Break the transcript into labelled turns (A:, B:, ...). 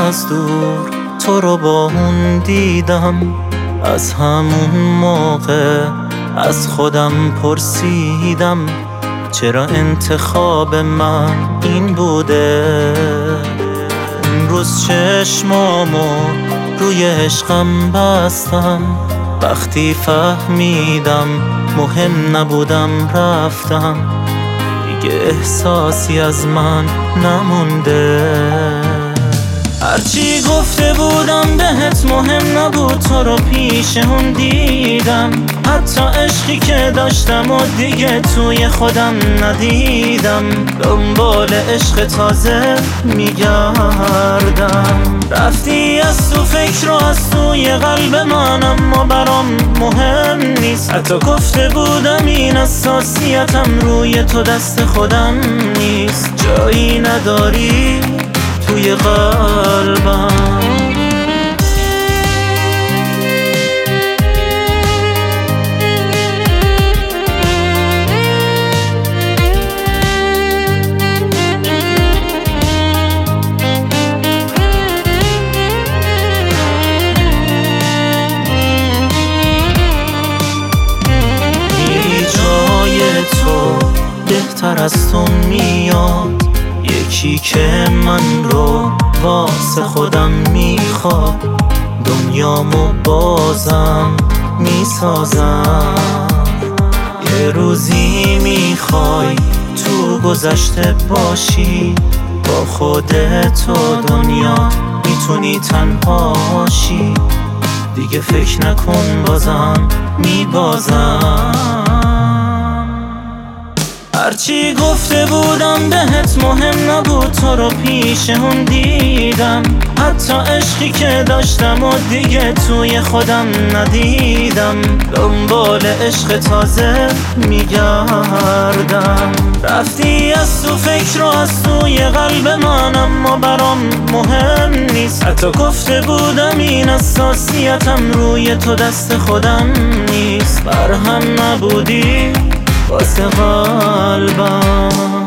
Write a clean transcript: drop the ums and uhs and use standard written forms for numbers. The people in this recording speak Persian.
A: از دور تو رو با اون دیدم. از همون موقع از خودم پرسیدم چرا انتخاب من این بوده. اون روز چشمامو روی عشقم بستم، وقتی فهمیدم مهم نبودم رفتم، دیگه احساسی از من نمونده. هرچی گفته بودم بهت مهم نبود، تو رو پیش اون دیدم. حتی عشقی که داشتم و دیگه توی خودم ندیدم. دنبال عشق تازه میگردم. رفتی از تو فکر و از توی قلب من، اما برام مهم نیست. حتی گفته بودم این حساسیتم روی تو دست خودم نیست. جایی نداری توی قلبم. بهتر از تو میاد یکی که من رو واسه خودم میخواد. دنیامو بازم میسازم. یه روزی میخوای تو گذشته باشی، با خودت و دنیا میتونی تنها باشی. دیگه فکر نکن بازم میبازم. هرچی گفته بودم بهت مهم نبود، تو رو پیش اون دیدم. حتی عشقی که داشتم و دیگه توی خودم ندیدم. دنبال عشق تازه میگردم. رفتی از تو فکر و از توی قلب من، اما برام مهم نیست. حتی گفته بودم این حساسیتم روی تو دست خودم نیست. برهم نبودی واسه قلبم.